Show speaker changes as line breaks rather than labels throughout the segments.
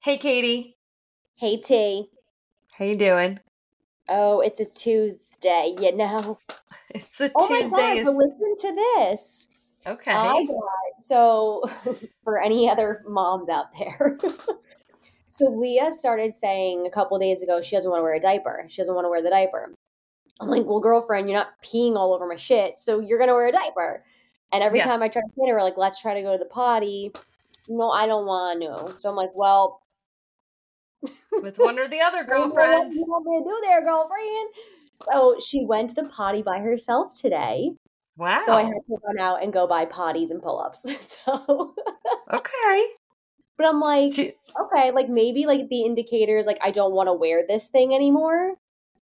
Hey, Katie.
Hey T.
How you doing?
Oh, it's a Tuesday, you know.
It's a
Oh my
Tuesday.
God, but listen to this. I
Okay.
got so for any other moms out there. So Leah started saying a couple days ago she doesn't want to wear a diaper. She doesn't want to wear the diaper. I'm like, well, girlfriend, you're not peeing all over my shit, so you're gonna wear a diaper. And every
Yeah.
time I try to say to her, like, let's try to go to the potty. No, I don't want to. So I'm like, well,
It's one or the other,
I don't know what
girlfriend.
you want me to do there, girlfriend. So she went to the potty by herself today. So I had
Wow.
to run out and go buy potties and pull-ups. So,
Okay.
but I'm like,
She.
okay, like maybe like the indicators, like I don't want to wear this thing anymore.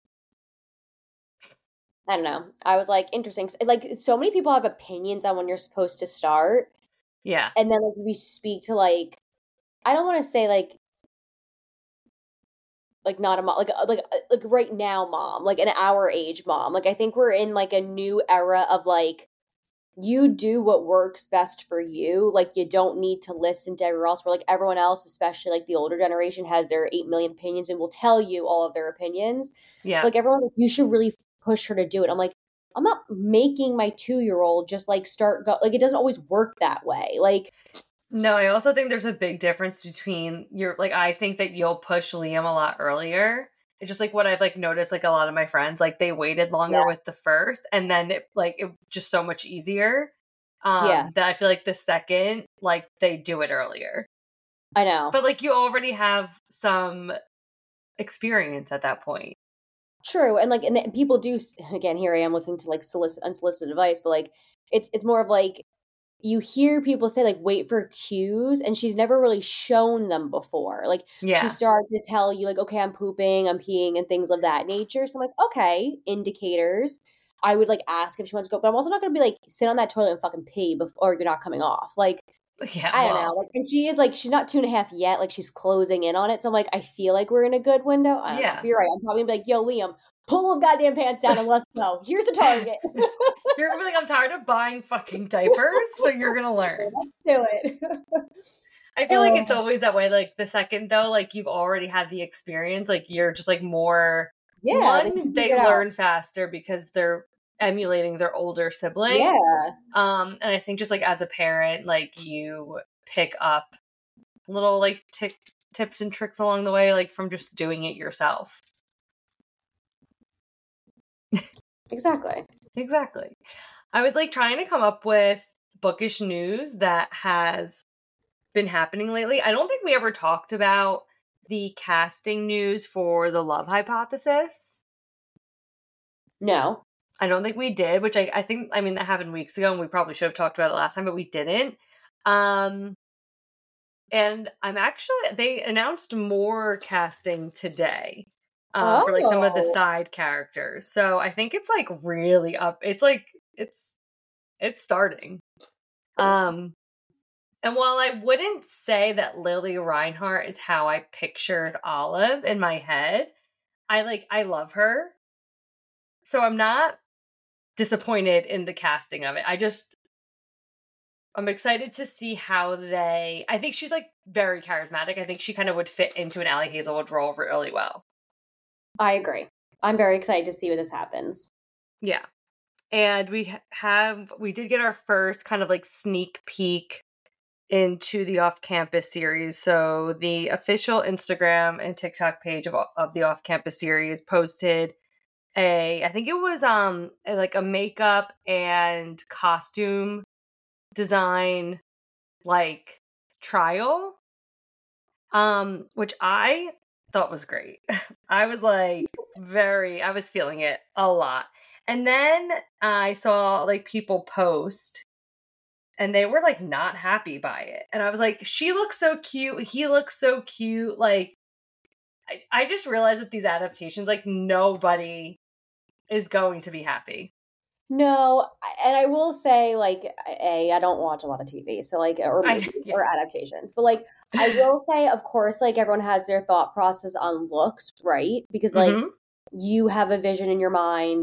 I don't know. I was like, interesting. Like so many people have opinions on when you're supposed to start.
Yeah.
And then like we speak to I don't want to say like not a mom like right now mom, like an our age mom. Like I think we're in like a new era of like you do what works best for you. Like you don't need to listen to everyone else. Where like everyone else, especially like the older generation, has their 8 million opinions and will tell you all of their opinions.
Yeah.
Like everyone's like, you should really push her to do it. I'm like, I'm not making my 2-year-old just like start go like it doesn't always work that way. Like
No, I also think there's a big difference between I think that you'll push Liam a lot earlier. It's just like what I've like noticed, like a lot of my friends, like they waited longer
yeah,
with the first and then it just so much easier.
yeah,
That I feel like the second, like they do it earlier.
I know.
But like you already have some experience at that point.
True, and like, and people do. Again, here I am listening to like unsolicited advice, but like, it's more of like you hear people say like wait for cues, and she's never really shown them before. Like she
Yeah.
started to tell you like, okay, I'm pooping, I'm peeing, and things of that nature. So I'm like, okay, indicators. I would like ask if she wants to go, but I'm also not gonna be like sit on that toilet and fucking pee before you're not coming off. Like
Yeah,
I don't know.
well,
Like, and she is like, she's not 2.5 yet. Like, she's closing in on it. So I'm like, I feel like we're in a good window. I don't know. But
yeah.
you're right. I'm probably gonna be like, yo, Liam, pull those goddamn pants down and let's go. Here's the target.
You're gonna be like, I'm tired of buying fucking diapers, so you're gonna learn.
Let's do it.
I feel like it's always that way. Like the second though, like you've already had the experience, like you're just like more
Yeah, they
one,
figured
they
it out.
learn faster because they're emulating their older sibling.
Yeah.
And I think just like as a parent, like you pick up little like tips and tricks along the way, like from just doing it yourself.
Exactly.
Exactly. I was like trying to come up with bookish news that has been happening lately. I don't think we ever talked about the casting news for The Love Hypothesis.
No.
I don't think we did, which I think, I mean, that happened weeks ago and we probably should have talked about it last time, but we didn't. And they announced more casting today for like some of the
Oh.
side characters. So I think it's like really up. It's like, it's starting. And while I wouldn't say that Lily Reinhart is how I pictured Olive in my head, I love her. So I'm not disappointed in the casting of it. I'm excited to see how I think she's like very charismatic. I think she kind of would fit into an Allie Hazelwood role really well.
I agree. I'm very excited to see what this happens.
Yeah. And we did get our first kind of like sneak peek into the off-campus series. So the official Instagram and TikTok page of the off-campus series posted I think it was like a makeup and costume design like trial, which I thought was great. I was like I was feeling it a lot. And then I saw like people post and they were like not happy by it. And I was like, she looks so cute. He looks so cute. Like, I just realized with these adaptations, like nobody is going to be happy.
No, and I will say, like, I don't watch a lot of TV, so like, or movies or adaptations, but like, I will say, of course, like everyone has their thought process on looks, right? Because like, you have a vision in your mind,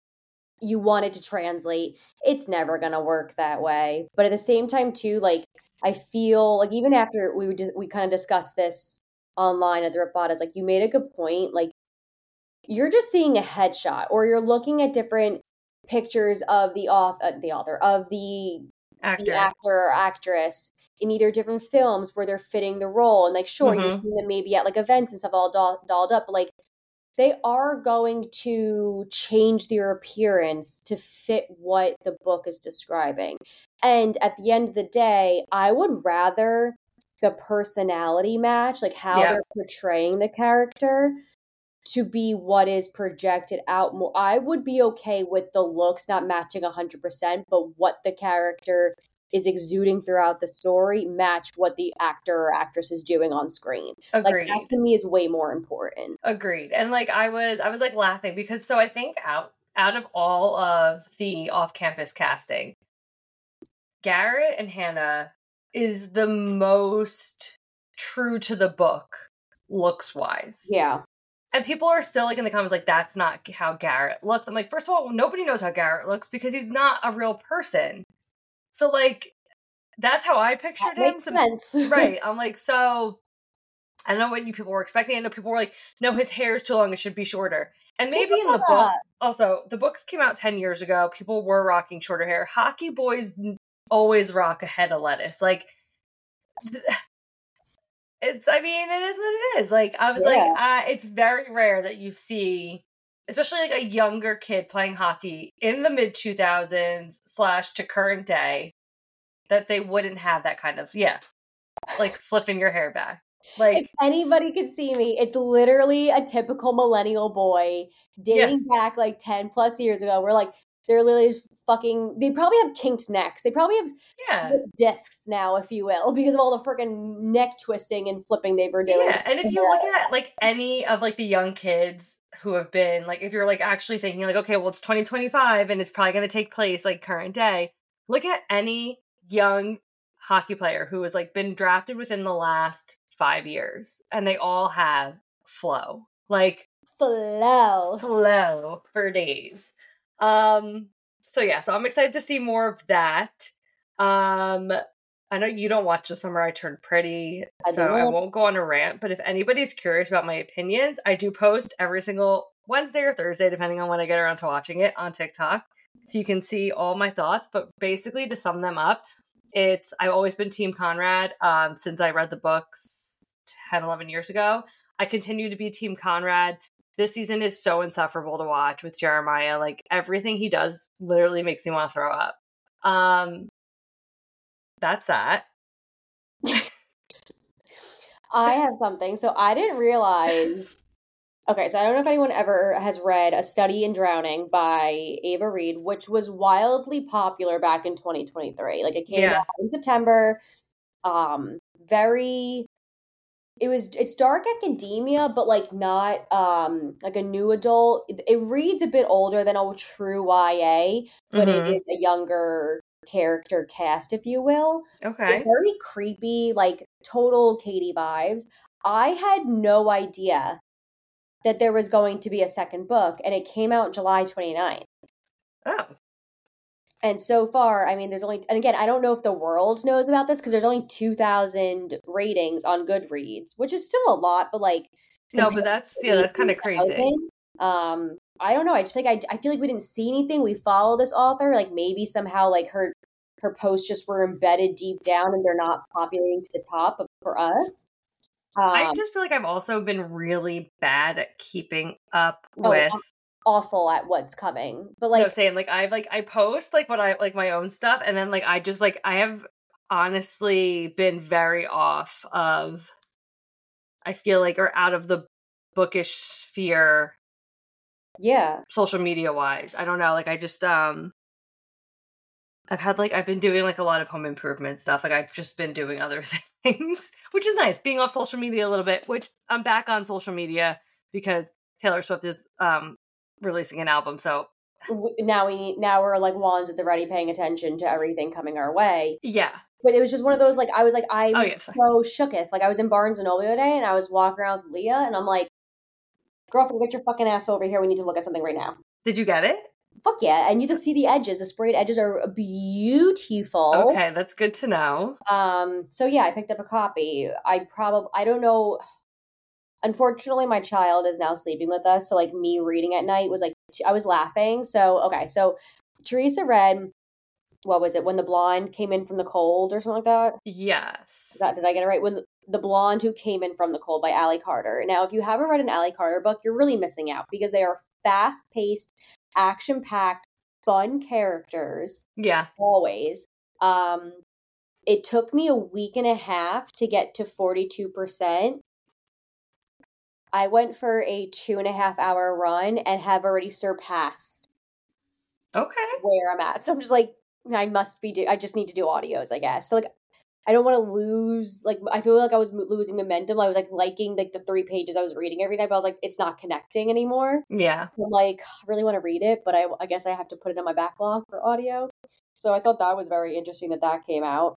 you want it to translate. It's never gonna work that way, but at the same time, too, like, I feel like even after we kind of discussed this online at the Rip is like you made a good point. Like you're just seeing a headshot, or you're looking at different pictures of the author of the actor or actress in either different films where they're fitting the role, and like sure you're seeing them maybe at like events and stuff all dolled up, but like they are going to change their appearance to fit what the book is describing. And at the end of the day, I would rather the personality match, like how they're portraying the character, to be what is projected out more. I would be okay with the looks not matching 100%, but what the character is exuding throughout the story match what the actor or actress is doing on screen.
Agreed.
Like that to me is way more important.
Agreed. And like I was like laughing because so I think out of all of the off-campus casting, Garrett and Hannah is the most true to the book looks wise.
Yeah.
And people are still like in the comments like that's not how Garrett looks. I'm like, first of all, nobody knows how Garrett looks because he's not a real person. So like that's how I pictured him.
Makes sense.
Right. I'm like, so I don't know what you people were expecting. I know people were like, no, his hair is too long, it should be shorter. And maybe in the book also, the books came out 10 years ago, people were rocking shorter hair. Hockey boys always rock a head of lettuce. Like it is what it is. Like, I was like, it's very rare that you see, especially like a younger kid playing hockey in the mid 2000s / to current day, that they wouldn't have that kind of, like flipping your hair back. Like,
if anybody could see me, it's literally a typical millennial boy dating back like 10 plus years ago. We're like, they're literally just fucking, they probably have kinked necks. They probably have split discs now, if you will, because of all the freaking neck twisting and flipping they were doing.
Yeah, and if you look at like any of like the young kids who have been like, if you're like actually thinking like, okay, well it's 2025 and it's probably going to take place like current day, look at any young hockey player who has like been drafted within the last 5 years, and they all have flow. Like flow for days. So I'm excited to see more of that. I know you don't watch The Summer I Turned Pretty, so I won't go on a rant, but if anybody's curious about my opinions, I do post every single Wednesday or Thursday, depending on when I get around to watching it, on TikTok, so you can see all my thoughts. But basically, to sum them up, I've always been Team Conrad since I read the books 10, 11 years ago. I continue to be Team Conrad. This season is so insufferable to watch with Jeremiah. Like, everything he does literally makes me want to throw up. That's that.
I have something. So I didn't realize... Okay, so I don't know if anyone ever has read A Study in Drowning by Ava Reed, which was wildly popular back in 2023. Like, it came out in September. It's dark academia, but like not like a new adult. It reads a bit older than a true YA, but it is a younger character cast, if you will.
Okay.
It's very creepy, like total Katie vibes. I had no idea that there was going to be a second book, and it came out July 29th.
Oh.
And so far, I mean, there's only, and again, I don't know if the world knows about this because there's only 2,000 ratings on Goodreads, which is still a lot, but like.
No, but that's kind of crazy.
I don't know. I just think I feel like we didn't see anything. We follow this author, like maybe somehow like her posts just were embedded deep down and they're not populating to the top for us.
I just feel like I've also been really bad at keeping up with.
Awful at what's coming, but like,
no, saying like I post like what I like my own stuff, and then like I just like I have honestly been very off of, I feel like, or out of the bookish sphere.
Yeah,
social media wise, I don't know. Like I just I've been doing like a lot of home improvement stuff. Like I've just been doing other things, which is nice. Being off social media a little bit, which I'm back on social because Taylor Swift is releasing an album. So
now we're like wands at the ready, paying attention to everything coming our way.
Yeah.
But it was just one of those, like, I was so shooketh. Like, I was in Barnes & Noble the other day, and I was walking around with Leah, and I'm like, girlfriend, get your fucking ass over here. We need to look at something right now.
Did you get it?
Fuck yeah. And you can see the edges. The sprayed edges are beautiful.
Okay, that's good to know.
So yeah, I picked up a copy. I don't know. Unfortunately, my child is now sleeping with us, so like me reading at night was like I was laughing. So okay, so Teresa read, what was it, When the Blonde Came in from the Cold or something like that?
Yes.
Did I get it right? When the Blonde Who Came in from the Cold by Ally Carter. Now, if you haven't read an Ally Carter book, you're really missing out because they are fast paced, action packed, fun characters.
Yeah.
Always. It took me a week and a half to get to 42%. I went for a 2.5 hour run and have already surpassed where I'm at. So I'm just like, I just need to do audios, I guess. So like, I don't want to lose, like, I feel like I was losing momentum. I was like liking like the 3 pages I was reading every night, but I was like, it's not connecting anymore.
Yeah.
I'm like, I really want to read it, but I guess I have to put it on my backlog for audio. So I thought that was very interesting that came out.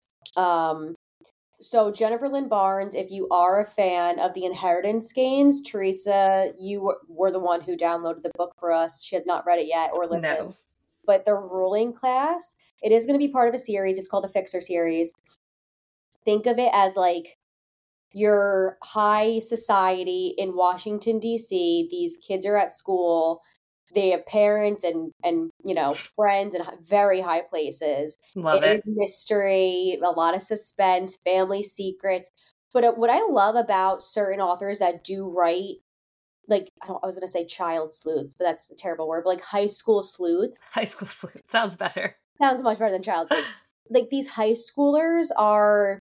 So Jennifer Lynn Barnes, if you are a fan of the Inheritance Games, Teresa, you were the one who downloaded the book for us. She has not read it yet or listened.
No.
But the Ruling Class, it is going to be part of a series. It's called the Fixer series. Think of it as like your high society in Washington, D.C. These kids are at school. They have parents and friends in very high places.
Love it.
It is mystery, a lot of suspense, family secrets. But what I love about certain authors that do write, like, I was going to say child sleuths, but that's a terrible word, but like high school sleuths.
High school sleuth. Sounds better.
Sounds much better than child sleuths. Like, these high schoolers are,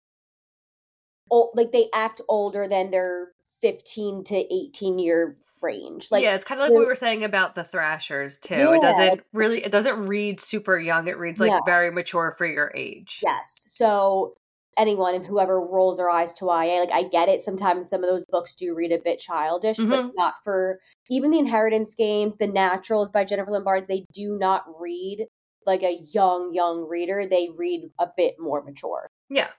like, they act older than their 15 to 18-year range. Like,
yeah, it's kind of like what we were saying about the Thrashers too.
Yeah.
It doesn't read super young. It reads like very mature for your age.
Yes. So anyone and whoever rolls their eyes to YA, like, I get it. Sometimes some of those books do read a bit childish, but not for even the Inheritance Games, The Naturals by Jennifer Lynn Barnes. They do not read like a young reader. They read a bit more mature.
Yeah.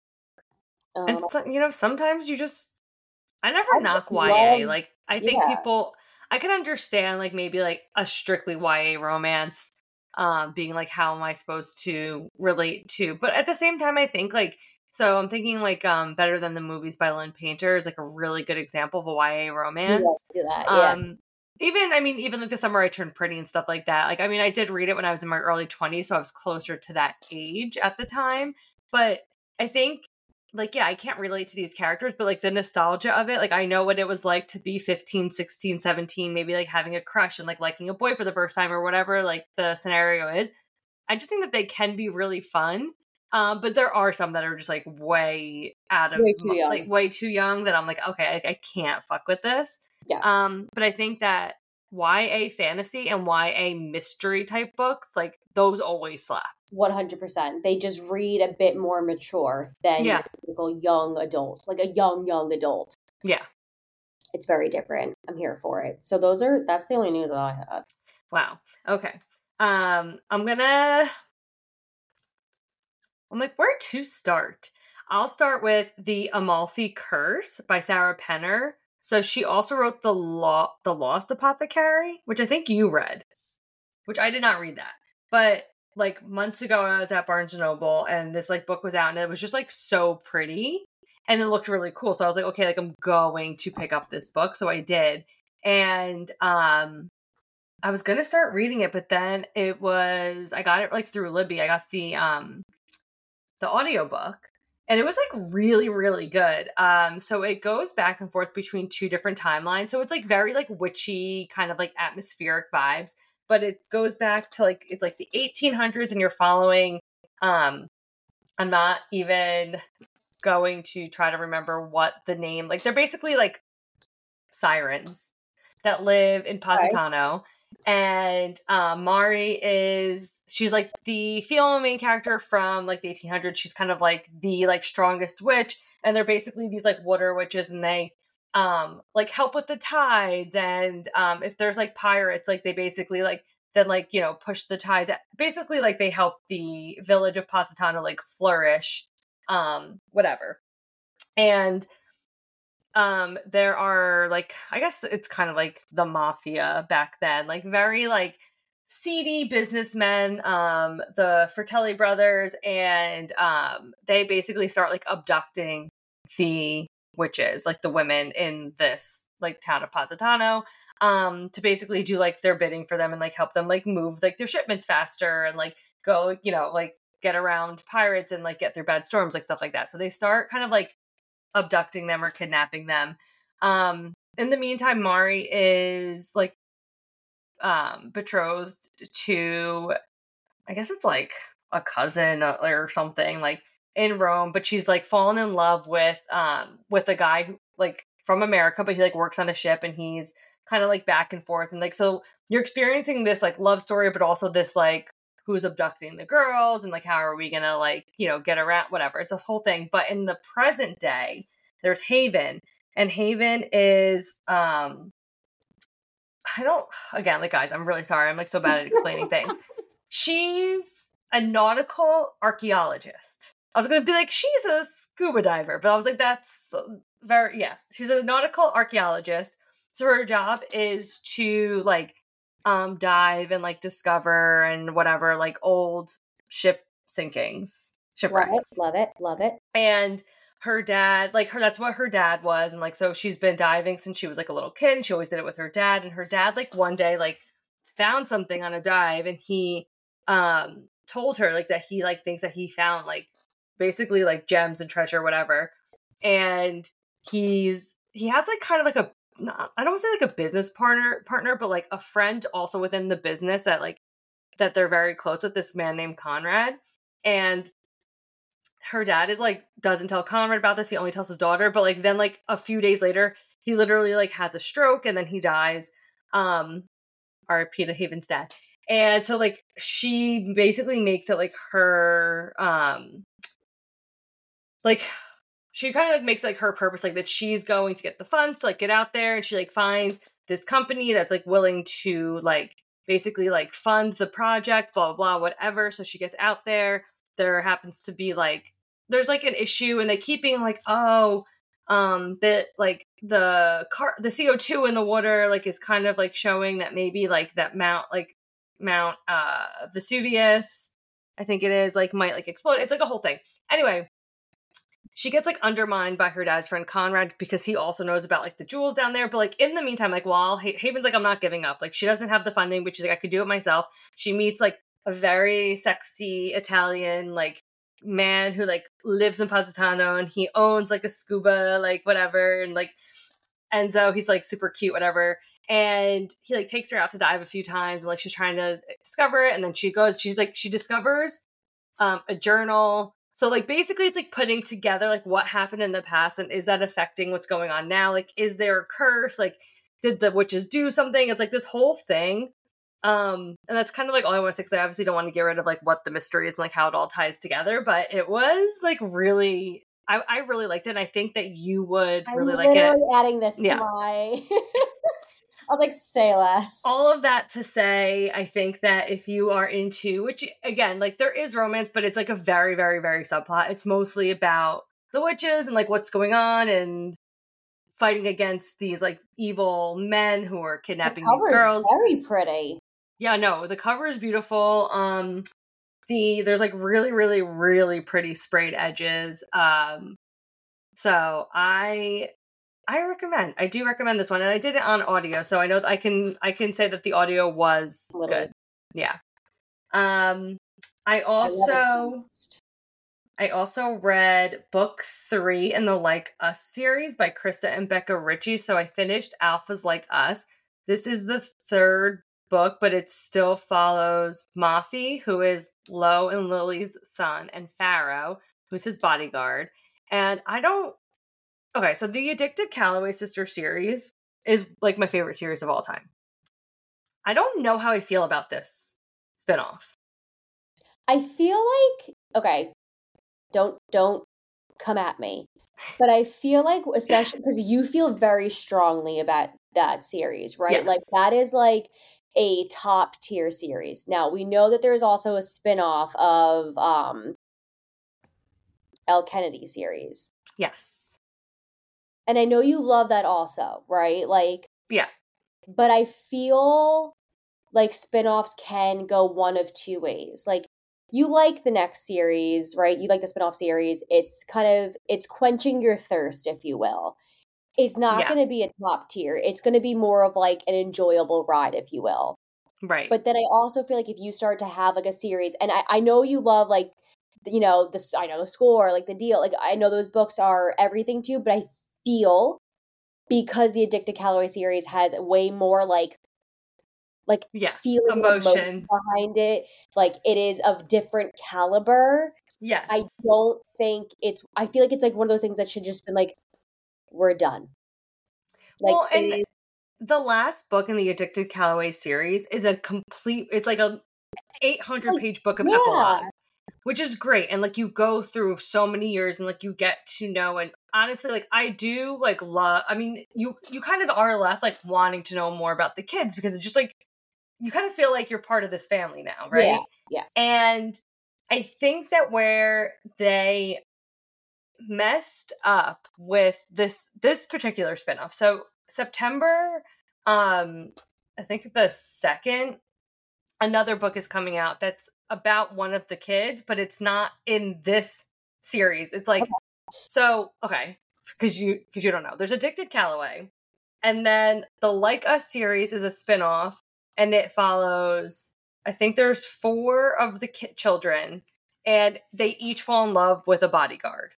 And sometimes you just, I never knock YA. Like, I think people, I can understand like maybe like a strictly YA romance being like, how am I supposed to relate to? But at the same time, I think like, so I'm thinking like Better Than the Movies by Lynn Painter is like a really good example of a YA romance.
Do that, yeah.
Even like The Summer I Turned Pretty and stuff like that. Like, I mean, I did read it when I was in my early 20s, so I was closer to that age at the time. But I think, like, yeah, I can't relate to these characters, but like the nostalgia of it, like I know what it was like to be 15, 16, 17, maybe like having a crush and like liking a boy for the first time or whatever like the scenario is. I just think that they can be really fun. But there are some that are just like way too young that I'm like, okay, I can't fuck with this.
Yes.
But I think that YA fantasy and YA mystery type books, like those always slap.
100%. They just read a bit more mature than your typical young adult, like a young adult.
Yeah.
It's very different. I'm here for it. So that's the only news that I had.
Wow. Okay. I'm like, where to start? I'll start with The Amalfi Curse by Sarah Penner. So she also wrote The Lost Apothecary, which I think you read, which I did not read that. But like months ago, I was at Barnes & Noble and this like book was out and it was just like so pretty and it looked really cool. So I was like, okay, like I'm going to pick up this book. So I did. And I was going to start reading it, but then I got it like through Libby. I got the audiobook. And it was like really, really good. So it goes back and forth between two different timelines. So it's like very like witchy, kind of like atmospheric vibes. But it goes back to like, it's like the 1800s and you're following, I'm not even going to try to remember what the name, like they're basically like sirens that live in Positano. Right. And Mari she's like the female main character from like the 1800s. She's kind of like the like strongest witch, and they're basically these like water witches, and they like help with the tides, and if there's like pirates, like they basically like then like push the tides. Basically, like they help the village of Positano like flourish, whatever. And there are like, I guess it's kind of like the mafia back then, like very like seedy businessmen, the Fratelli brothers, and they basically start like abducting the witches, like the women in this like town of Positano, to basically do like their bidding for them and like help them like move like their shipments faster and like go, like get around pirates and like get through bad storms, like stuff like that. So they start kind of like abducting them or kidnapping them. In the meantime, Mari is like betrothed to, I guess it's like a cousin or something, like in Rome, but she's like fallen in love with a guy who, like from America, but he like works on a ship and he's kind of like back and forth, and like so you're experiencing this like love story, but also this like who's abducting the girls and like how are we gonna like get around, whatever, it's a whole thing. But in the present day, there's Haven, and Haven is again, like, guys, I'm really sorry. I'm like so bad at explaining things. She's a nautical archaeologist. I was going to be like, she's a scuba diver, but I was like, that's she's a nautical archaeologist. So her job is to like dive and like discover and whatever, like old ship sinkings, shipwrecks.
Love it.
And her dad, like that's what her dad was. And like, so she's been diving since she was like a little kid, and she always did it with her dad. And her dad, like one day, like found something on a dive, and he told her like that he like thinks that he found like basically like gems and treasure, whatever. And he has like kind of like I don't want to say like a business partner, but like a friend also within the business that they're very close with, this man named Conrad. And her dad is like doesn't tell Conrad about this. He only tells his daughter. But like then like a few days later, he literally like has a stroke and then he dies. R.I.P. to Haven's dad. And so like she basically makes it like her like she kind of like makes like her purpose, like that she's going to get the funds to like get out there, and she like finds this company that's like willing to like basically like fund the project, blah blah blah, whatever. So she gets out there. There happens to be like there's like an issue, and they keep being like, that like the CO2 in the water like is kind of like showing that maybe like that Mount Vesuvius, I think it is, like might like explode. It's like a whole thing. Anyway, she gets like undermined by her dad's friend Conrad because he also knows about like the jewels down there. But like in the meantime, like while Haven's like, I'm not giving up. Like she doesn't have the funding, but she's like, I could do it myself. She meets like a very sexy Italian like man who like lives in Positano, and he owns like a scuba like whatever, and like Enzo, he's like super cute, whatever. And he like takes her out to dive a few times, and like she's trying to discover it, and then she discovers a journal. So like basically it's like putting together like what happened in the past, and is that affecting what's going on now? Like, is there a curse? Like, did the witches do something? It's like this whole thing. And that's kind of like all I want to say, because I obviously don't want to get rid of like what the mystery is and like how it all ties together. But it was like really, I really liked it, and I think that you would really like it.
I'm adding this to my. I was like, say less.
All of that to say, I think that if you are into, which again, like there is romance, but it's like a very, very, very subplot. It's mostly about the witches and like what's going on and fighting against these like evil men who are kidnapping these girls.
Very pretty.
Yeah, no, the cover is beautiful. There's like really, really, really pretty sprayed edges. So I do recommend this one, and I did it on audio, so I know I can say that the audio was good. Yeah. I also read book 3 in the Like Us series by Krista and Becca Ritchie. So I finished Alpha's Like Us. This is the 3rd book, but it still follows Mafi, who is Lo and Lily's son, and Pharaoh, who's his bodyguard. And okay, so the Addicted Calloway Sister series is like my favorite series of all time. I don't know how I feel about this spinoff.
I feel like, okay, don't come at me, but I feel like, especially because you feel very strongly about that series, right?
Yes.
Like that is like a top tier series. Now we know that there's also a spinoff of Elle Kennedy series.
Yes.
And I know you love that also, right? Like,
yeah.
But I feel like spin-offs can go one of two ways. Like you like the next series, right? You like the spin-off series. It's quenching your thirst, if you will. It's not
Yeah.
going to be a top tier. It's going to be more of like an enjoyable ride, if you will.
Right.
But then I also feel like if you start to have like a series, and I know you love like, you know, I know the score, like the deal, like I know those books are everything to you, but I feel because the Addicted Calloway series has way more like
Yeah.
feeling and emotion
Emotion.
behind it, like it is of different caliber.
Yes.
I don't think I feel like it's like one of those things that should just been like, we're done. Like
Well, and the last book in the Addicted Calloway series is it's like a 800-page book of epilogue, which is great. And like you go through so many years and like you get to know, and honestly, like I do like love, I mean, you kind of are left like wanting to know more about the kids because it's just like, you kind of feel like you're part of this family now, right?
Yeah.
And I think that where they messed up with this particular spinoff. So September, I think the 2nd, another book is coming out that's about one of the kids, but it's not in this series. It's like, okay, because you don't know. There's Addicted Calloway, and then the Like Us series is a spinoff, and it follows, I think there's 4 of the children, and they each fall in love with a bodyguard.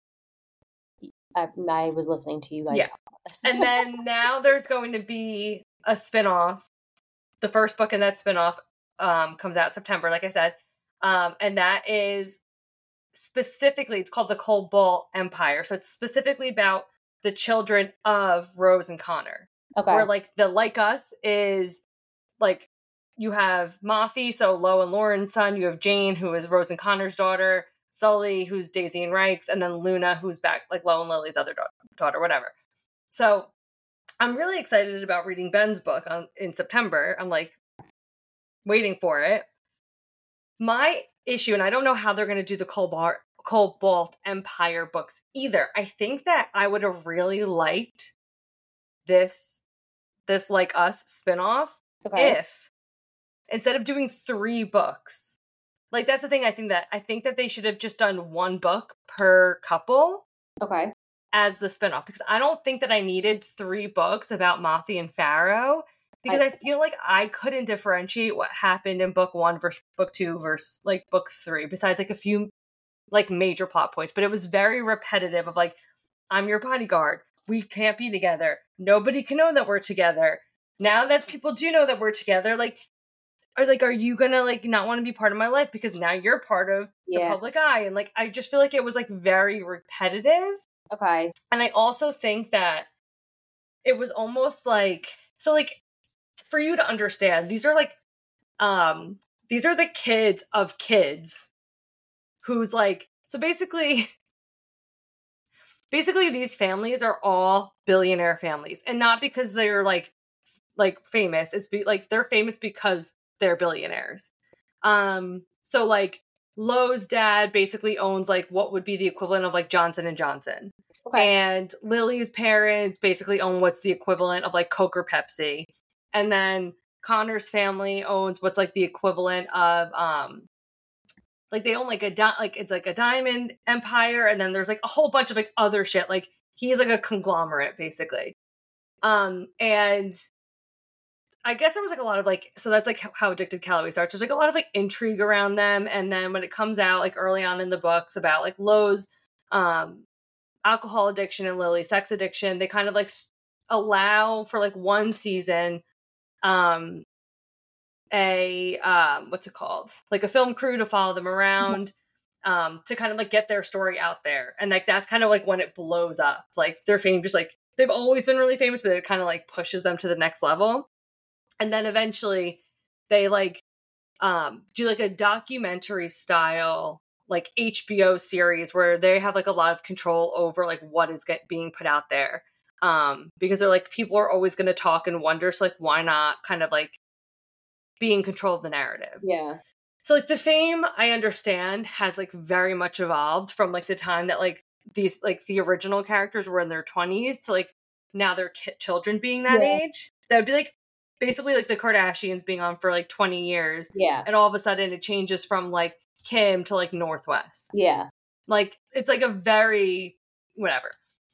I was listening to you guys talk about this.
And then now there's going to be a spinoff. The first book in that spinoff comes out September, like I said. And that is specifically, it's called the Cobalt Empire. So it's specifically about the children of Rose and Connor.
Okay.
Where like the Like Us is like, you have Mafi, so Lo and Lauren's son. You have Jane, who is Rose and Connor's daughter. Sully, who's Daisy and Reich's, and then Luna, who's back like Lo and Lily's other daughter, whatever. So I'm really excited about reading Ben's book in September. I'm like waiting for it. My issue, and I don't know how they're going to do the Cobalt Empire books either. I think that I would have really liked this Like Us spinoff if instead of doing 3 books, like that's the thing. I think that they should have just done 1 book per couple.
Okay.
As the spinoff, because I don't think that I needed 3 books about Mafi and Pharaoh, because I feel like I couldn't differentiate what happened in book 1 versus book 2 versus like book 3, besides like a few like major plot points. But it was very repetitive of like, I'm your bodyguard. We can't be together. Nobody can know that we're together. Now that people do know that we're together, are you gonna like not want to be part of my life because now you're part of the public eye? And like I just feel like it was like very repetitive.
Okay.
And I also think that it was almost like, so like for you to understand, these are the kids of kids who's like, so basically these families are all billionaire families, and not because they're like famous. It's like they're famous because they're billionaires. So like Lo's dad basically owns like what would be the equivalent of like Johnson & Johnson. Okay. And Lily's parents basically own what's the equivalent of like Coke or Pepsi. And then Connor's family owns what's like the equivalent of like they own like it's like a diamond empire, and then there's like a whole bunch of like other shit. Like he's like a conglomerate basically. And I guess there was like a lot of like, so that's like how Addicted Calloway starts. There's like a lot of like intrigue around them, and then when it comes out like early on in the books about like Lo's alcohol addiction and Lily's sex addiction, they kind of like allow for like 1 season what's it called, like a film crew to follow them around to kind of like get their story out there. And like that's kind of like when it blows up. Like their fame just like, they've always been really famous, but it kind of like pushes them to the next level. And then eventually they like do like a documentary style like HBO series where they have like a lot of control over like what is being put out there, because they're like, people are always going to talk and wonder, so like why not kind of like be in control of the narrative.
Yeah.
So like the fame, I understand, has like very much evolved from like the time that like these like the original characters were in their 20s to like now they're children being that age. That would be like basically like the Kardashians being on for like 20 years.
Yeah.
And all of a sudden it changes from like Kim to like Northwest.
Yeah.
Like it's like a very whatever.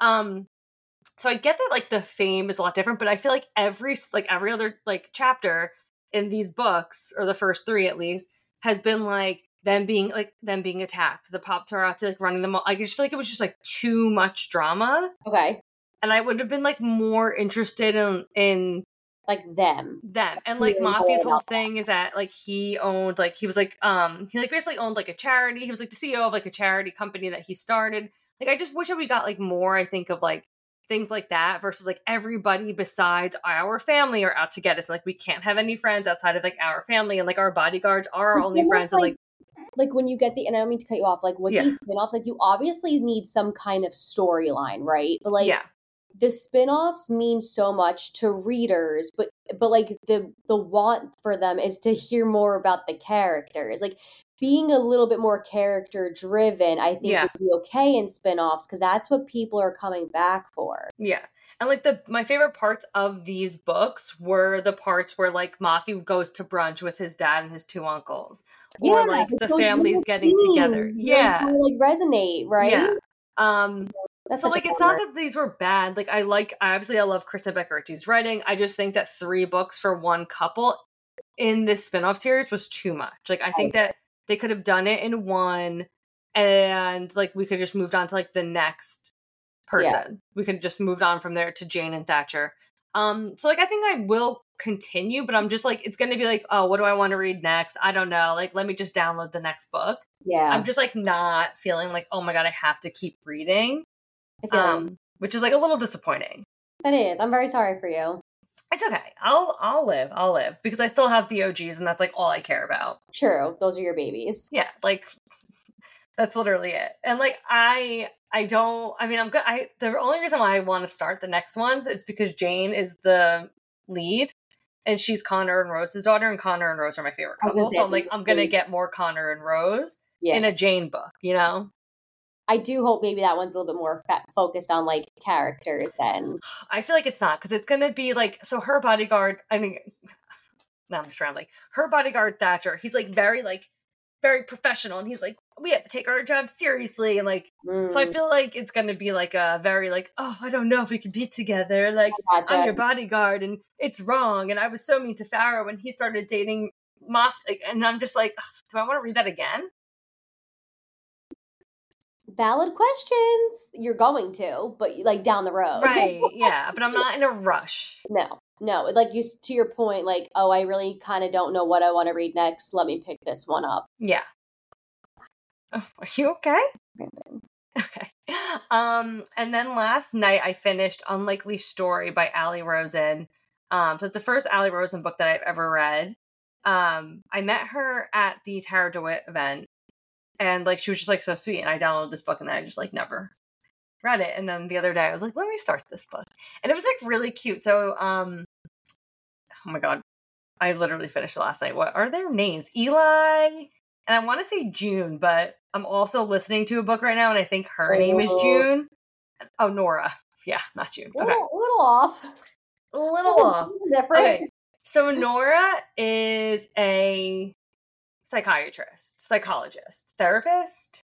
So I get that like the fame is a lot different, but I feel like every other like chapter in these books, or the first 3 at least, has been like them being attacked, the paparazzi like running them all. I just feel like it was just like too much drama.
Okay.
And I would have been like more interested in
like them.
And like Mafia's whole thing is that like he owned like he was like he like basically owned like a charity. He was like the CEO of like a charity company that he started. Like I just wish that we got like more, I think, of like things like that versus like everybody besides our family are out to get us. Like we can't have any friends outside of like our family, and like our bodyguards are our only friends. And
like when you get and I don't mean to cut you off, like with these spin-offs, like you obviously need some kind of storyline, right? But like the spin-offs mean so much to readers, but like the want for them is to hear more about the characters. Like being a little bit more character driven, I think would be okay in spin-offs, because that's what people are coming back for.
Yeah. And like my favorite parts of these books were the parts where like Mafia goes to brunch with his dad and his 2 uncles. Or like the families getting together. Yeah.
Really, like resonate, right?
Yeah. So like it's not that these were bad. Like I love Krista Becker-Ritchie's writing. I just think that 3 books for one couple in this spin-off series was too much. Like I think that they could have done it in one, and like we could just moved on to like the next person. Yeah. We could just moved on from there to Jane and Thatcher. So like I think I will continue, but I'm just like, it's going to be like, oh, what do I want to read next? I don't know. Like, let me just download the next book.
Yeah.
I'm just like not feeling like, oh my God, I have to keep reading. Which is like a little disappointing.
That is. I'm very sorry for you.
It's okay. I'll live because I still have the OGs, and that's like all I care about.
True. Those are your babies.
Yeah. Like that's literally it. And like I'm good. The only reason why I want to start the next ones is because Jane is the lead, and she's Connor and Rose's daughter, and Connor and Rose are my favorite couple. So I'm like, I'm going to get more Connor and Rose in a Jane book, you know?
I do hope maybe that one's a little bit more focused on like characters then.
I feel like it's not, because it's going to be like, so her bodyguard, I mean, now I'm just rambling. Her bodyguard Thatcher, he's like very professional, and he's like, we have to take our job seriously, and like so I feel like it's gonna be like a very like, oh, I don't know if we can be together, like I'm your bodyguard and it's wrong, and I was so mean to Farrah when he started dating Moff, and I'm just like, do I want to read that again?
Valid questions. You're going to, but like down the road,
right? Yeah, but I'm not in a rush.
No, like you, to your point, like, oh, I really kind of don't know what I want to read next. Let me pick this one up.
Yeah. Oh, are you okay? Okay. And then last night I finished Unlikely Story by Ali Rosen. So it's the first Ali Rosen book that I've ever read. I met her at the Tara DeWitt event, and like she was just like so sweet, and I downloaded this book, and then I just like never read it. And then the other day I was like, let me start this book, and it was like really cute. So oh my God, I literally finished it last night. What are their names? Eli and I want to say June, but I'm also listening to a book right now, and I think her name is June. Oh, Nora. Yeah, not June. Okay.
A little off.
A little off.
Different.
Okay. So Nora is a psychologist, therapist.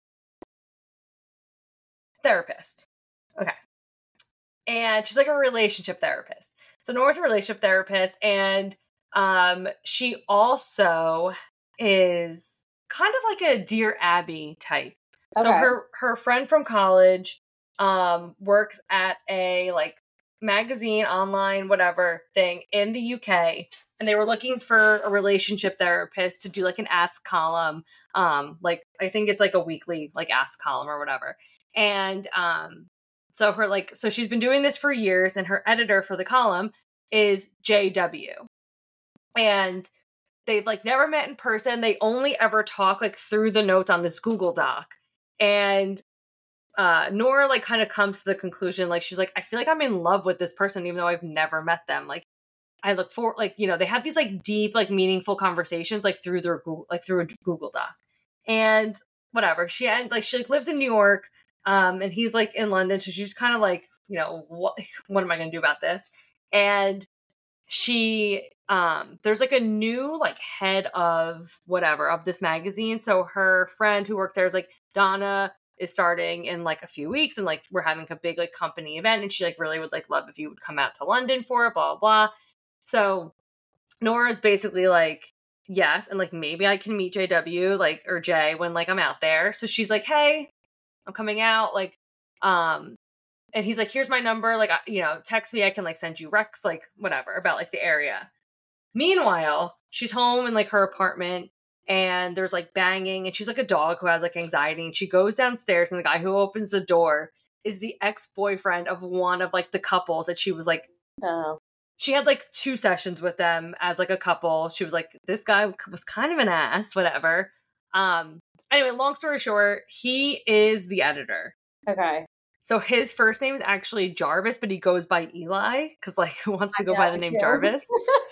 Okay. And she's like a relationship therapist. So Nora's a relationship therapist, and she also is kind of like a Dear Abby type. Okay. So her friend from college works at a like magazine, online, whatever thing in the UK, and they were looking for a relationship therapist to do like an Ask column. Like I think it's like a weekly like Ask column or whatever. And so she's been doing this for years, and her editor for the column is JW. And they've like never met in person. They only ever talk like through the notes on this Google Doc. And Nora like kind of comes to the conclusion, like she's like, I feel like I'm in love with this person even though I've never met them. Like I look for like, you know, they have these like deep, like meaningful conversations like through their through a Google Doc. And whatever. She lives in New York, and he's like in London, so she's kind of like, you know, what am I gonna do about this? And she there's like a new like head of whatever of this magazine. So her friend who works there is like, Donna is starting in like a few weeks, and like we're having a big like company event, and she like really would like love if you would come out to London for it, blah blah blah. So Nora's basically like, yes, and like maybe I can meet JW like or Jay when like I'm out there. So she's like, hey, I'm coming out, like and he's like, here's my number, like, text me, I can like send you recs, like whatever about like the area. Meanwhile, she's home in like her apartment, and there's like banging, and she's like a dog who has like anxiety, and she goes downstairs, and the guy who opens the door is the ex-boyfriend of one of like the couples that she was like, she had like 2 sessions with them as like a couple. She was like, this guy was kind of an ass, whatever. Anyway, long story short, he is the editor.
Okay.
So his first name is actually Jarvis, but he goes by Eli because like who wants to go by the name Jarvis?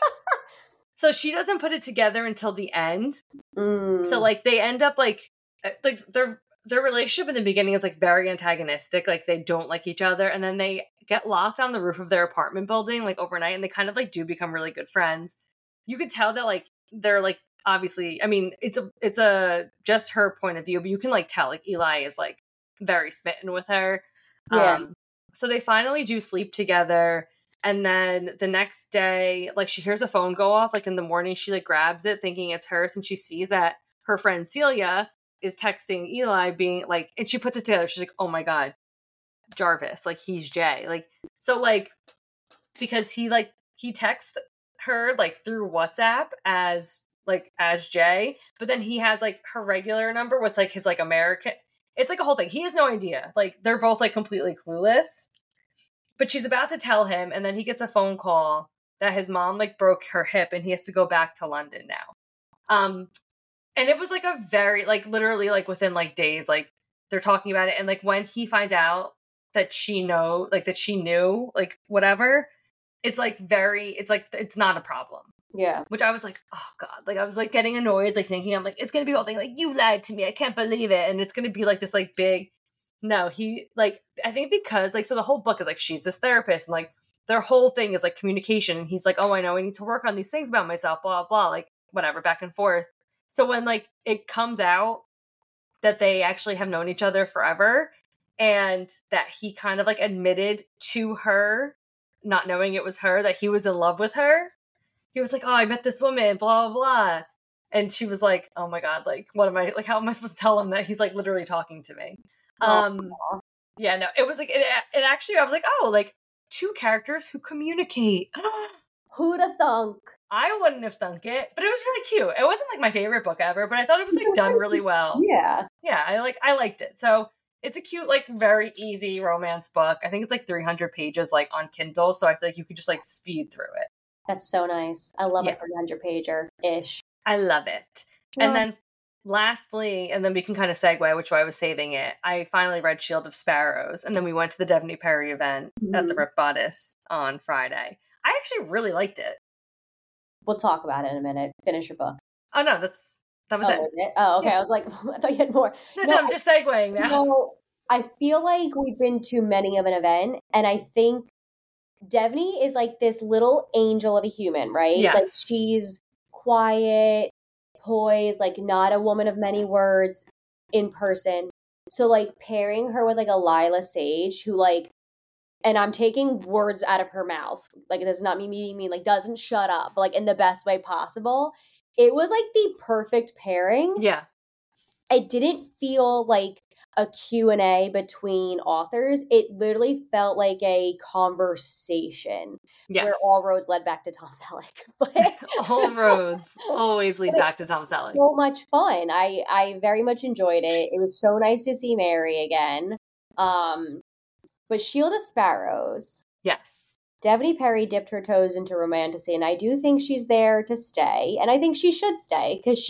So she doesn't put it together until the end. So like they end up like their relationship in the beginning is like very antagonistic. Like they don't like each other, and then they get locked on the roof of their apartment building like overnight, and they kind of like do become really good friends. You could tell that like they're like, obviously, I mean, it's a just her point of view, but you can like tell like Eli is like very smitten with her.
Yeah.
So they finally do sleep together. And then the next day, like she hears a phone go off, like in the morning, she like grabs it thinking it's hers, and she sees that her friend Celia is texting Eli being like, and she puts it together. She's like, oh my God, Jarvis, like he's Jay. Like, so like, because he texts her like through WhatsApp as Jay, but then he has like her regular number with like his like American, it's like a whole thing. He has no idea. Like they're both like completely clueless. But she's about to tell him, and then he gets a phone call that his mom like broke her hip, and he has to go back to London now. And it was like a very like literally like within like days, like they're talking about it, and like when he finds out that she knew like whatever, it's like it's not a problem.
Yeah.
Which I was like, oh God, like I was like getting annoyed, like thinking I'm like, it's gonna be a whole thing, like you lied to me, I can't believe it, and it's gonna be like this like big. No, he, like, I think because, like, so the whole book is, like, she's this therapist, and, like, their whole thing is, like, communication, and he's like, oh, I know, I need to work on these things about myself, blah, blah, like, whatever, back and forth. So when, like, it comes out that they actually have known each other forever, and that he kind of, like, admitted to her, not knowing it was her, that he was in love with her, he was like, oh, I met this woman, blah, blah, blah. And she was like, oh my God, like, what am I, like, how am I supposed to tell him that he's, like, literally talking to me? Yeah, no, it was like, it actually, I was like, oh, like, 2 characters who communicate.
Who'd have thunk?
I wouldn't have thunk it, but it was really cute. It wasn't, like, my favorite book ever, but I thought it was, like, done really well.
Yeah.
Yeah, I liked it. So, it's a cute, like, very easy romance book. I think it's, like, 300 pages, like, on Kindle, so I feel like you could just, like, speed through it.
That's so nice. I love a 300-pager-ish.
I love it. Yeah. And then lastly, and then we can kind of segue, which way I was saving it, I finally read Shield of Sparrows, and then we went to the Devney Perry event at the Rip Bodice on Friday. I actually really liked it.
We'll talk about it in a minute. Finish your book.
Oh, no, that was it.
Was it? Oh, okay. Yeah. I was like, I thought you had more.
No, I'm just segueing now.
No, I feel like we've been to many of an event, and I think Devney is like this little angel of a human, right?
Yes.
Like she's quiet, poised, like not a woman of many words in person. So like pairing her with like a Lila Sage who like, and I'm taking words out of her mouth, like it does not mean like doesn't shut up, but like in the best way possible. It was like the perfect pairing.
Yeah.
It didn't feel like a Q&A between authors. It literally felt like a conversation.
Yes.
Where all roads led back to Tom Selleck. But
all roads always lead back to Tom Selleck.
So much fun. I very much enjoyed it. It was so nice to see Mary again. But Shield of Sparrows.
Yes.
Devney Perry dipped her toes into romantasy, and I do think she's there to stay. And I think she should stay because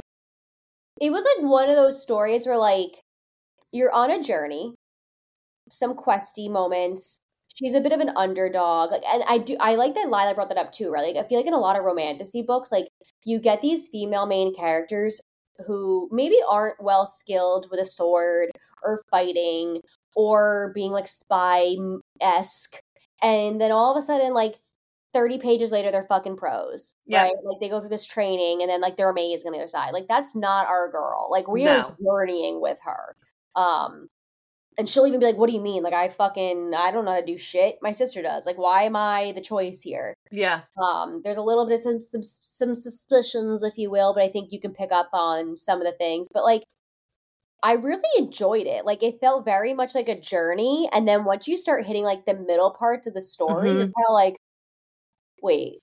it was like one of those stories where like you're on a journey, some questy moments. She's a bit of an underdog. Like, and I like that Lila brought that up too, right? Like I feel like in a lot of romantasy books, like you get these female main characters who maybe aren't well skilled with a sword or fighting or being like spy-esque. And then all of a sudden, like 30 pages later, they're fucking pros,
Yep.
right? Like, they go through this training, and then, like, they're amazing on the other side. Like, that's not our girl. Like, we are
No.
journeying with her. And she'll even be like, what do you mean? Like, I don't know how to do shit. My sister does. Like, why am I the choice here?
Yeah.
There's a little bit of some suspicions, if you will, but I think you can pick up on some of the things. But, like, I really enjoyed it. Like, it felt very much like a journey. And then once you start hitting, like, the middle parts of the story, you're kind of like, wait.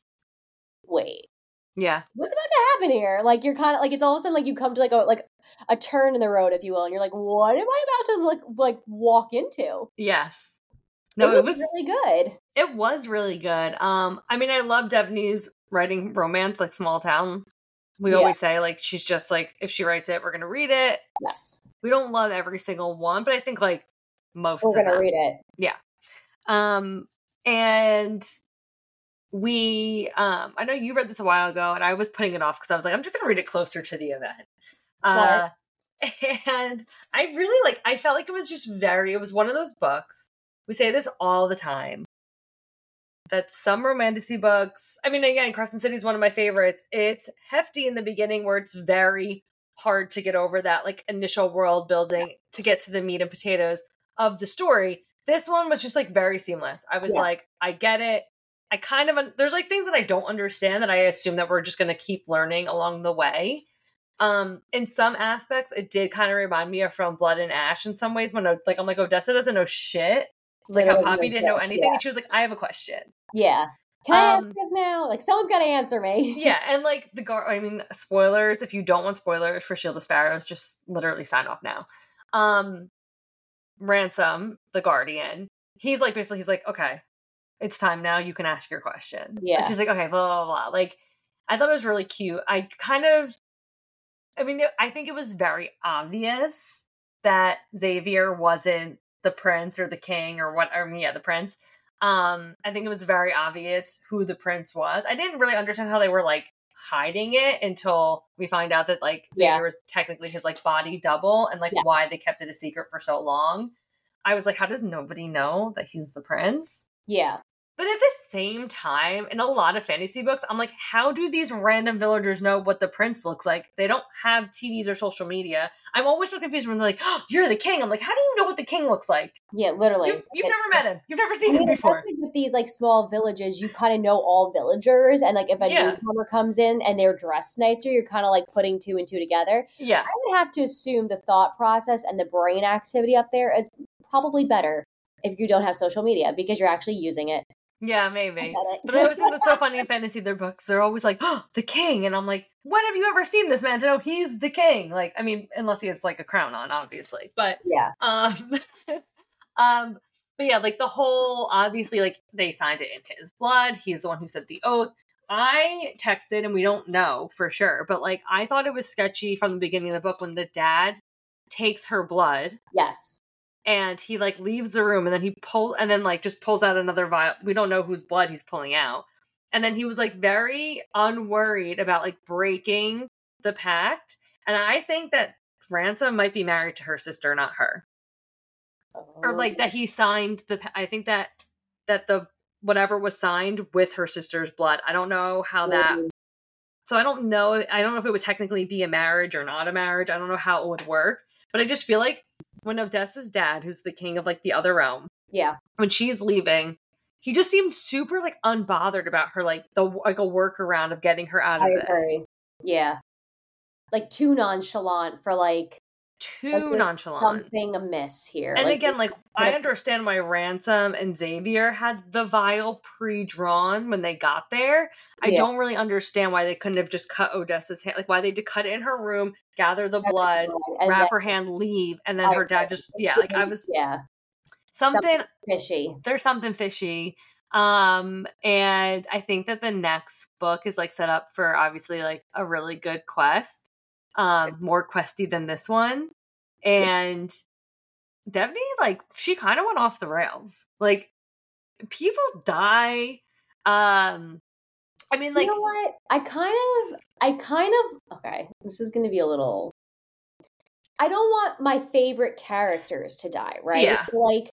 Yeah.
What's about to happen here? Like, you're kind of, like, it's all of a sudden, like, you come to, like a turn in the road, if you will. And you're like, what am I about to, like walk into?
Yes. No,
it was really good.
It was really good. I mean, I love Devaney's writing romance, like small town. We always say, like, she's just like, if she writes it, we're gonna read it.
Yes.
We don't love every single one, but I think like most
we're gonna
them.
read it.
Yeah. And we I know you read this a while ago, and I was putting it off because I was like, I'm just gonna read it closer to the event. And I really I felt like it was one of those books. We say this all the time, that some romantasy books, I mean, again, Crescent City is one of my favorites. It's hefty in the beginning where it's very hard to get over that like initial world building to get to the meat and potatoes of the story. This one was just like very seamless. I was like, I get it. I kind of, there's like things that I don't understand that I assume that we're just going to keep learning along the way. In some aspects, it did kind of remind me of From Blood and Ash in some ways when I'm like, Odessa doesn't know shit. Like how Poppy didn't know anything, and she was like, I have a question.
Yeah. Can I ask this now? Like, someone's got to answer me.
Yeah, and like I mean, spoilers, if you don't want spoilers for Shield of Sparrows, just literally sign off now. Ransom, the Guardian, he's like, okay, it's time now, you can ask your questions. Yeah. And she's like, okay, blah, blah, blah. Like, I thought it was really cute. I think it was very obvious that Xavier wasn't the prince or the king or the prince. I think it was very obvious who the prince was. I didn't really understand how they were like hiding it until we find out that like Xavier was technically his like body double, and like why they kept it a secret for so long. I was like, how does nobody know that he's the prince? Yeah. But at the same time, in a lot of fantasy books, I'm like, how do these random villagers know what the prince looks like? They don't have TVs or social media. I'm always so confused when they're like, oh, you're the king. I'm like, how do you know what the king looks like?
Yeah, literally.
You've never met him. You've never seen him before.
With these like small villages, you kind of know all villagers. And like if a newcomer comes in and they're dressed nicer, you're kind of like putting two and two together. Yeah. I would have to assume the thought process and the brain activity up there is probably better if you don't have social media because you're actually using it.
Yeah, maybe. But I always think that's so funny in fantasy, their books. They're always like, oh, the king. And I'm like, when have you ever seen this man to know he's the king? Like, I mean, unless he has like a crown on, obviously. But yeah. But yeah, like the whole, obviously, like they signed it in his blood. He's the one who said the oath. I texted, and we don't know for sure, but like I thought it was sketchy from the beginning of the book when the dad takes her blood. Yes. And he like leaves the room, and then he just pulls out another vial. We don't know whose blood he's pulling out. And then he was like very unworried about like breaking the pact. And I think that Ransom might be married to her sister, not her. Or like that he signed I think that the whatever was signed with her sister's blood. I don't know how that. So I don't know if it would technically be a marriage or not a marriage. I don't know how it would work. But I just feel like when Odessa's dad, who's the king of like the other realm, when she's leaving, he just seemed super like unbothered about her, like a workaround of getting her out of this. Agree.
Yeah, like too nonchalant for like
nonchalant.
Something amiss here.
And like, again, like I understand why Ransom and Xavier had the vial pre-drawn when they got there. I don't really understand why they couldn't have just cut Odessa's hand, like why they did cut it in her room, gather the blood, wrap her hand, leave, and then her dad just something fishy. There's something fishy. And I think that the next book is like set up for obviously like a really good quest. More questy than this one. And Devaney, like, she kind of went off the rails. Like, people die. I mean, like,
you know what? I kind of okay, this is gonna be a little, I don't want my favorite characters to die, right? Yeah. Like,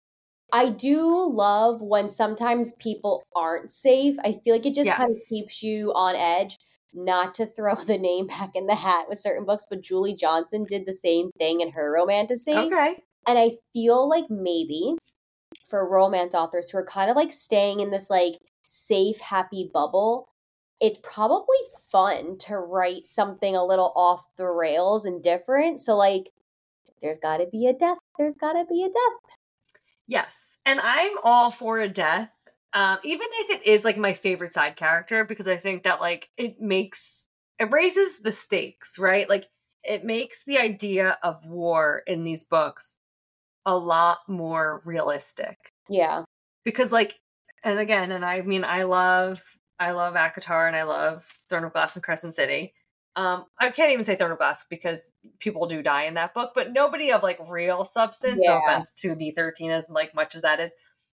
I do love when sometimes people aren't safe. I feel like it just kind of
Yes.
keeps you on edge. Not to throw the name back in the hat with certain books, but Julie Johnson did the same thing in her romantasy.
Okay.
And I feel like maybe for romance authors who are kind of like staying in this like safe, happy bubble, it's probably fun to write something a little off the rails and different. So like, there's got to be a death. There's got to be a death.
Yes. And I'm all for a death. Even if it is like my favorite side character, because I think that like it raises the stakes, right? Like it makes the idea of war in these books a lot more realistic.
Yeah.
Because like, and again, and I mean, I love ACOTAR and I love Throne of Glass and Crescent City. I can't even say Throne of Glass because people do die in that book, but nobody of like real substance.
Yeah.
No offense to the 13 as like much as that is.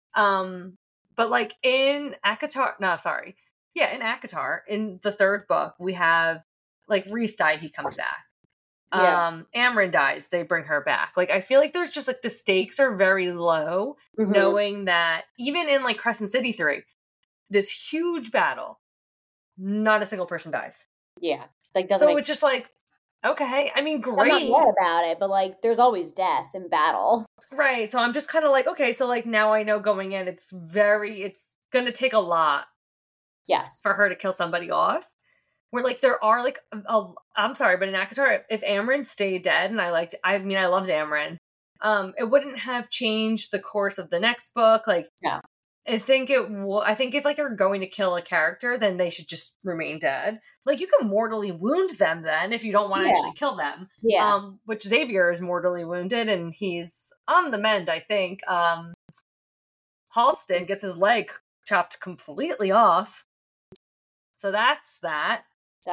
But like in ACOTAR, in ACOTAR, in the third book, we have like Rhys die, he comes back.
Yeah.
Amren dies, they bring her back. Like I feel like there's just like the stakes are very low, knowing that even in like Crescent City 3, this huge battle, not a single person dies.
Yeah. Like doesn't
so it's just like, okay, I mean, great.
I'm not mad about it, but like there's always death in battle.
Right. So I'm just kind of like, okay, so like now I know going in it's gonna take a lot.
Yes.
For her to kill somebody off. Where like there are like I'm sorry, but in ACOTAR, if Amren stayed dead, and I loved Amren, it wouldn't have changed the course of the next book. Like,
yeah.
I think if like you're going to kill a character, then they should just remain dead. Like you can mortally wound them then if you don't want to actually kill them.
Yeah.
Which Xavier is mortally wounded and he's on the mend, I think. Halston gets his leg chopped completely off. So that's that.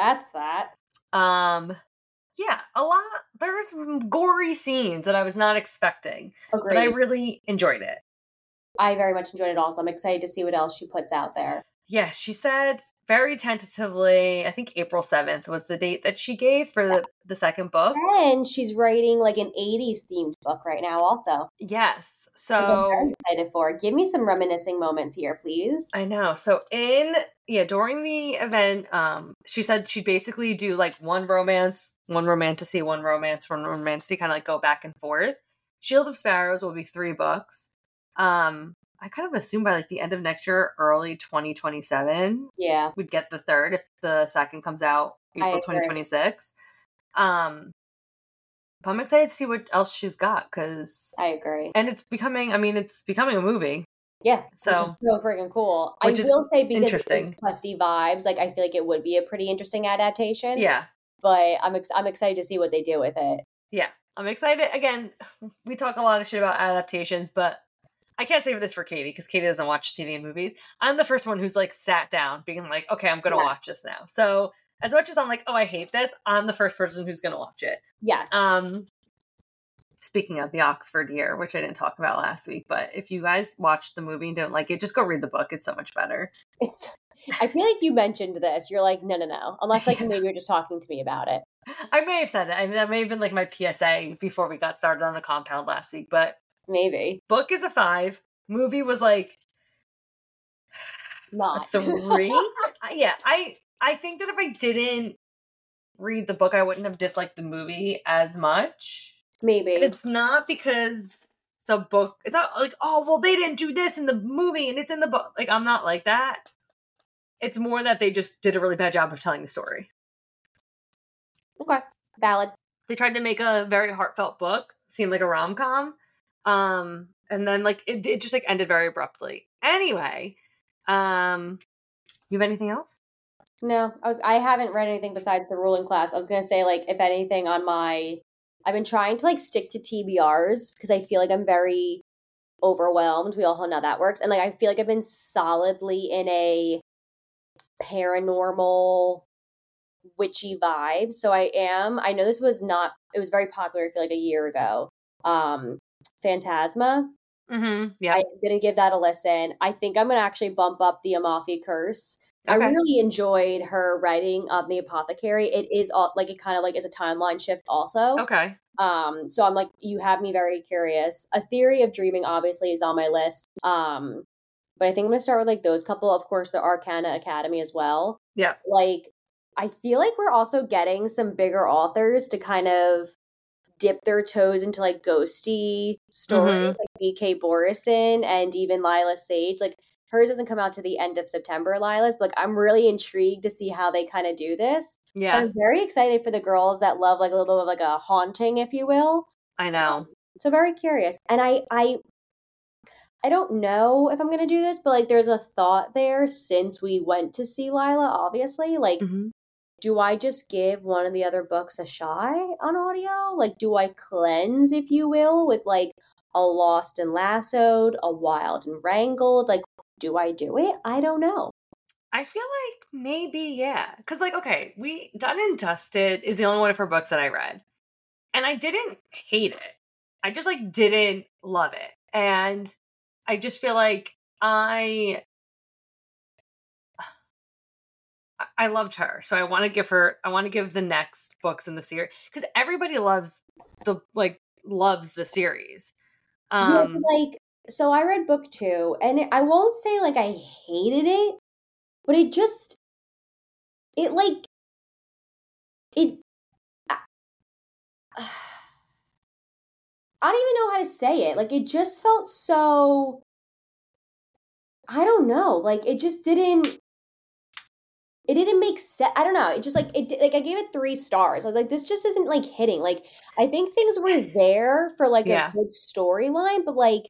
Yeah, a lot. There's some gory scenes that I was not expecting.
Agreed.
But I really enjoyed it.
I very much enjoyed it also. I'm excited to see what else she puts out there.
Yeah, she said very tentatively, I think April 7th was the date that she gave for the second book.
And she's writing like an 80s themed book right now also.
Yes. So
I'm very excited for it. Give me some reminiscing moments here, please.
I know. So during the event, she said she'd basically do like one romance, one romantasy, one romance, one romantasy, kind of like go back and forth. Shield of Sparrows will be 3 books. I kind of assume by like the end of next year, early 2027, we'd get the third if the second comes out April 2026. But I'm excited to see what else she's got because
I agree,
and it's becoming a movie.
Yeah,
so
freaking cool. I will say because it's Crusty vibes, like I feel like it would be a pretty interesting adaptation.
Yeah,
but I'm excited to see what they do with it.
Yeah, I'm excited. Again, we talk a lot of shit about adaptations, but I can't say this for Katie because Katie doesn't watch TV and movies. I'm the first one who's like sat down being like, okay, I'm going to watch this now. So as much as I'm like, oh, I hate this, I'm the first person who's going to watch it.
Yes.
Speaking of the Oxford Year, which I didn't talk about last week, but if you guys watched the movie and don't like it, just go read the book. It's so much better.
I feel like you mentioned this. You're like, no. Unless like maybe you're just talking to me about it.
I may have said it. I mean, that may have been like my PSA before we got started on the compound last week, but
maybe.
Book is a 5. Movie was like
not
a 3. Yeah, I think that if I didn't read the book, I wouldn't have disliked the movie as much.
Maybe.
And it's not because the book, it's not like, oh, well, they didn't do this in the movie and it's in the book. Like, I'm not like that. It's more that they just did a really bad job of telling the story.
Okay. Valid.
They tried to make a very heartfelt book seem like a rom-com. And then like it just like ended very abruptly. Anyway, you have anything else?
No, I haven't read anything besides The Ruling Class. I was gonna say like if anything on I've been trying to like stick to TBRs because I feel like I'm very overwhelmed. We all know how that works. And like I feel like I've been solidly in a paranormal witchy vibe. So I know this was not, it was very popular I feel like a year ago. Phantasma.
Mm-hmm. Yeah.
I'm going to give that a listen. I think I'm going to actually bump up the Amalfi Curse. Okay. I really enjoyed her writing of The Apothecary. It is all like, it kind of like is a timeline shift also.
Okay.
So I'm like, you have me very curious. A Theory of Dreaming obviously is on my list. But I think I'm gonna start with like those couple. Of course, the Arcana Academy as well.
Yeah.
Like, I feel like we're also getting some bigger authors to kind of dip their toes into like ghosty stories, like B.K. Borison and even Lila Sage. Like, hers doesn't come out to the end of September, Lila's, but like, I'm really intrigued to see how they kind of do this.
Yeah.
I'm very excited for the girls that love like a little bit of like a haunting, if you will.
I know.
So very curious. And I don't know if I'm going to do this, but like there's a thought there since we went to see Lila, obviously. Like, do I just give one of the other books a shot on audio? Like, do I cleanse, if you will, with like a Lost and Lassoed, a Wild and Wrangled? Like, do I do it? I don't know.
I feel like maybe, yeah. Because, like, okay, Done and Dusted is the only one of her books that I read. And I didn't hate it. I just, like, didn't love it. And I just feel like I loved her. So I want to give the next books in the series. Because everybody loves the series.
Yeah, like, so I read book 2, and I won't say, like, I hated it, but it just, it, like, it, I don't even know how to say it. Like, it just felt so, I don't know. Like, it didn't make sense. I don't know. It just, like, like, I gave it 3 stars. I was like, this just isn't, like, hitting. Like, I think things were there for, like, a good storyline, but, like,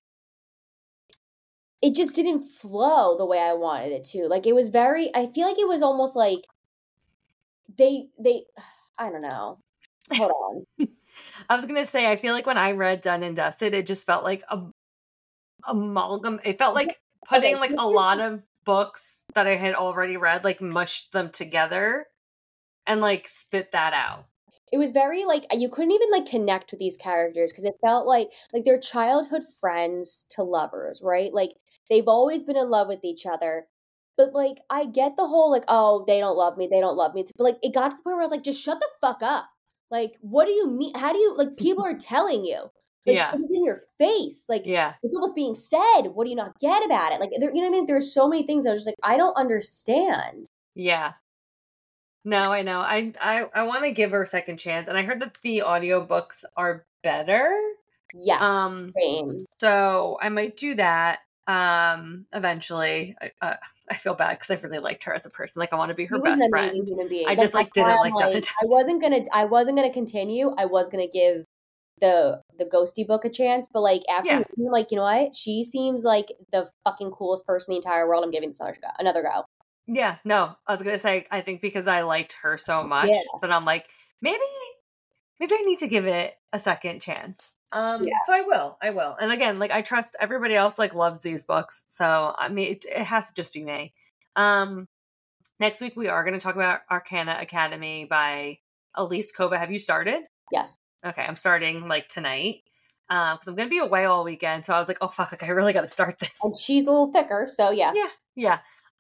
it just didn't flow the way I wanted it to. Like, it was I feel like it was almost like they, I don't know. Hold on.
I was going to say, I feel like when I read Done and Dusted, it just felt like a amalgam. It felt like putting like a lot of books that I had already read, like mushed them together and like spit that out.
It was very like, you couldn't even like connect with these characters because it felt like they're childhood friends to lovers, right? Like, they've always been in love with each other. But like, I get the whole like, oh, they don't love me. But like, it got to the point where I was like, just shut the fuck up. Like, what do you mean? How do you, like, people are telling you. Like, it's in your face. Like, it's almost being said. What do you not get about it? Like, you know what I mean? There's so many things I was just like, I don't understand.
Yeah. No, I know. I want to give her a second chance. And I heard that the audiobooks are better.
Yes. Same.
So I might do that eventually. I feel bad because I really liked her as a person. Like, I want to be her best friend.
Human being.
I just like didn't like Done and Dusted.
I wasn't gonna continue. I was gonna give the Ghosty book a chance, but like after like, you know what? She seems like the fucking coolest person in the entire world. I'm giving this another go.
Yeah, no. I was gonna say, I think because I liked her so much that I'm like, maybe I need to give it a second chance. So I will. And again, like, I trust everybody else like loves these books. So I mean, it has to just be me. Next week we are going to talk about Arcana Academy by Elise Kova. Have you started?
Yes.
Okay, I'm starting like tonight. Because I'm going to be away all weekend. So I was like, oh fuck, like I really got to start this.
And she's a little thicker, so yeah.
Yeah.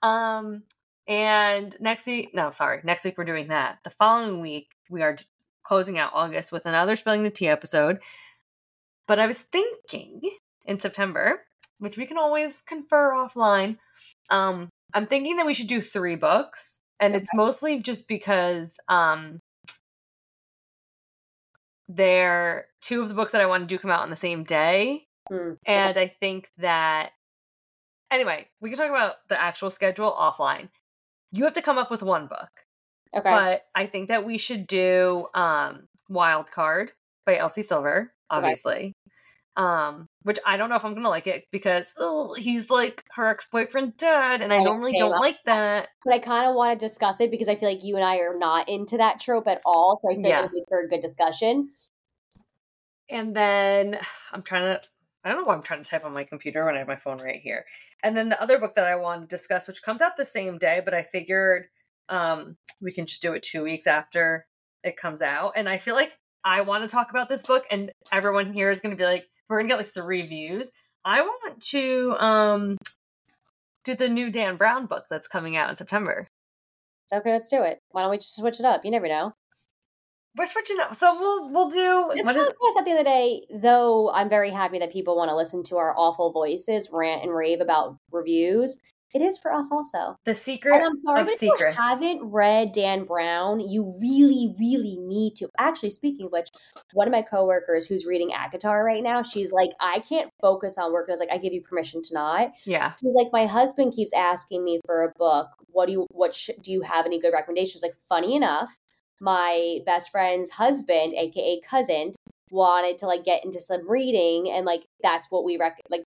And next week we're doing that. The following week we are closing out August with another Spilling the Tea episode. But I was thinking in September, which we can always confer offline, I'm thinking that we should do 3 books. And it's mostly just because they're 2 of the books that I want to do come out on the same day. And I think that, anyway, we can talk about the actual schedule offline. You have to come up with 1 book.
Okay.
But I think that we should do Wild Card by Elsie Silver, obviously. Which I don't know if I'm gonna like it because he's like her ex-boyfriend dad, and I normally don't like that.
But I kind of want to discuss it because I feel like you and I are not into that trope at all. So I think it'll be for a good discussion.
And then I don't know why I'm trying to type on my computer when I have my phone right here. And then the other book that I want to discuss, which comes out the same day, but I figured we can just do it 2 weeks after it comes out. And I feel like I want to talk about this book, and everyone here is going to be like, we're going to get like 3 views. I want to do the new Dan Brown book that's coming out in September.
Okay, let's do it. Why don't we just switch it up? You never know.
we're switching up. So we'll do
this podcast at the end of the day, though I'm very happy that people want to listen to our awful voices rant and rave about reviews. It is for us also.
The secret and I'm sorry, but
secrets. If you haven't read Dan Brown, you really, really need to. Actually, speaking of which, one of my coworkers who's reading ACOTAR right now, she's like, I can't focus on work. I was like, I give you permission to not.
Yeah.
She's like, my husband keeps asking me for a book. Do you have any good recommendations? Like, funny enough, my best friend's husband, aka cousin, wanted to like get into some reading, and like that's what we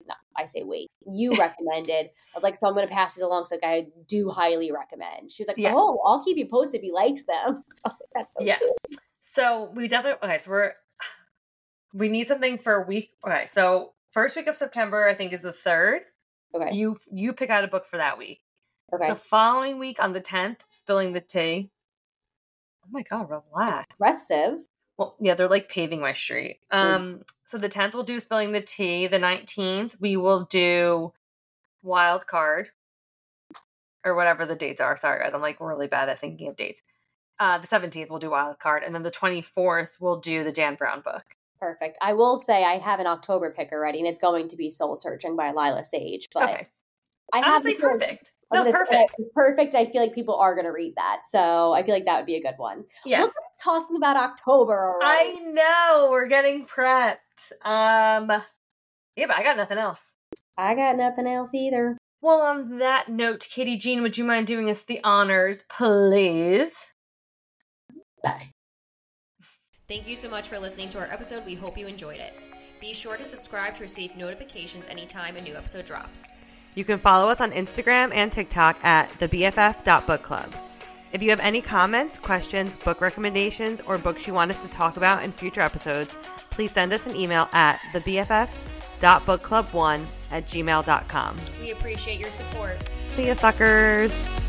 you recommended. I was like, so I'm gonna pass these along. So like, I do highly recommend. She was like, oh, I'll keep you posted if he likes them. So I was like, that's so cool.
So we definitely so we need something for a week. Okay, so first week of September I think is the 3rd.
Okay.
You pick out a book for that week.
Okay.
The following week on the 10th, Spilling the Tea. Oh my god, relax.
Impressive.
Well, yeah, they're like paving my street. So the 10th we'll do Spilling the Tea. The 19th we will do Wild Card. Or whatever the dates are. Sorry, guys. I'm like really bad at thinking of dates. The 17th we'll do Wild Card. And then the 24th we'll do the Dan Brown book.
Perfect. I will say I have an October pick already, and it's going to be Soul Searching by Lila Sage. But
okay. Honestly, perfect. Perfect.
It's perfect. I feel like people are going to read that. So I feel like that would be a good one.
Yeah.
Look at us talking about October already.
I know. We're getting prepped. Yeah, but I got nothing else.
I got nothing else either.
Well, on that note, Katie Jean, would you mind doing us the honors, please?
Bye.
Thank you so much for listening to our episode. We hope you enjoyed it. Be sure to subscribe to receive notifications anytime a new episode drops.
You can follow us on Instagram and TikTok at thebff.bookclub. If you have any comments, questions, book recommendations, or books you want us to talk about in future episodes, please send us an email at thebff.bookclub1@gmail.com.
We appreciate your support.
See ya, suckers!